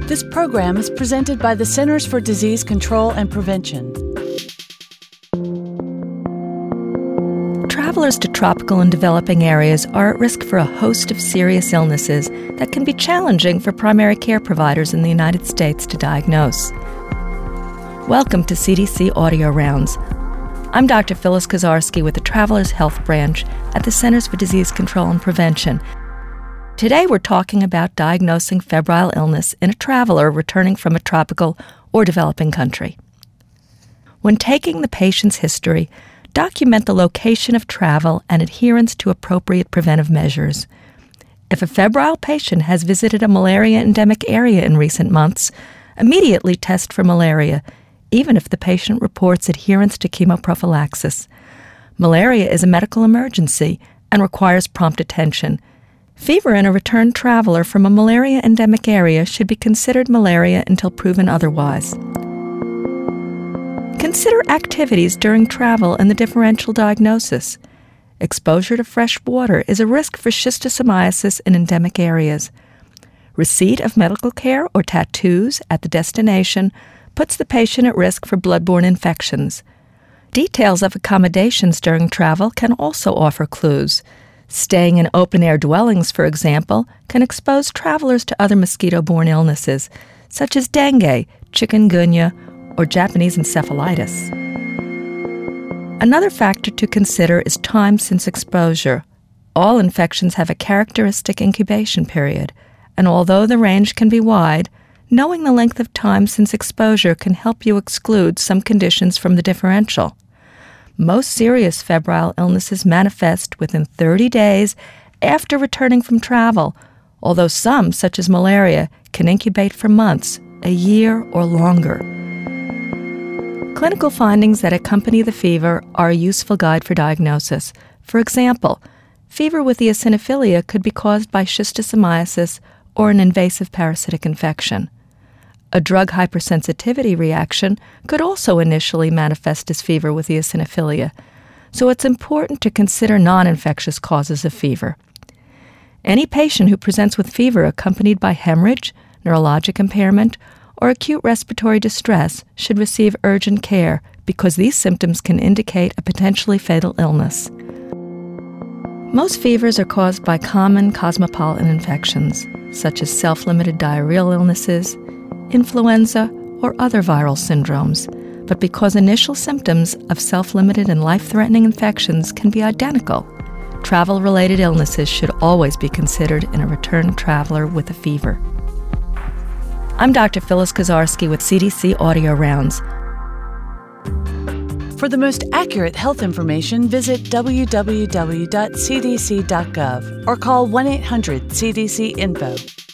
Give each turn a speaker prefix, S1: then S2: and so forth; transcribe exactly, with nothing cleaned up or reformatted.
S1: This program is presented by the Centers for Disease Control and Prevention.
S2: Travelers to tropical and developing areas are at risk for a host of serious illnesses that can be challenging for primary care providers in the United States to diagnose. Welcome to C D C Audio Rounds. I'm Doctor Phyllis Kozarski with the Travelers Health Branch at the Centers for Disease Control and Prevention. Today we're talking about diagnosing febrile illness in a traveler returning from a tropical or developing country. When taking the patient's history, document the location of travel and adherence to appropriate preventive measures. If a febrile patient has visited a malaria endemic area in recent months, immediately test for malaria, even if the patient reports adherence to chemoprophylaxis. Malaria is a medical emergency and requires prompt attention. Fever in a returned traveler from a malaria endemic area should be considered malaria until proven otherwise. Consider activities during travel and the differential diagnosis. Exposure to fresh water is a risk for schistosomiasis in endemic areas. Receipt of medical care or tattoos at the destination puts the patient at risk for bloodborne infections. Details of accommodations during travel can also offer clues. Staying in open-air dwellings, for example, can expose travelers to other mosquito-borne illnesses, such as dengue, chikungunya, or Japanese encephalitis. Another factor to consider is time since exposure. All infections have a characteristic incubation period, and although the range can be wide, knowing the length of time since exposure can help you exclude some conditions from the differential. Most serious febrile illnesses manifest within thirty days after returning from travel, although some, such as malaria, can incubate for months, a year, or longer. Clinical findings that accompany the fever are a useful guide for diagnosis. For example, fever with eosinophilia could be caused by schistosomiasis or an invasive parasitic infection. A drug hypersensitivity reaction could also initially manifest as fever with eosinophilia, so it's important to consider non-infectious causes of fever. Any patient who presents with fever accompanied by hemorrhage, neurologic impairment, or acute respiratory distress should receive urgent care because these symptoms can indicate a potentially fatal illness. Most fevers are caused by common cosmopolitan infections, such as self-limited diarrheal illnesses, influenza, or other viral syndromes, but because initial symptoms of self-limited and life-threatening infections can be identical, travel-related illnesses should always be considered in a returned traveler with a fever. I'm Doctor Phyllis Kozarski with C D C Audio Rounds.
S1: For the most accurate health information, visit w w w dot c d c dot gov or call one eight hundred C D C info.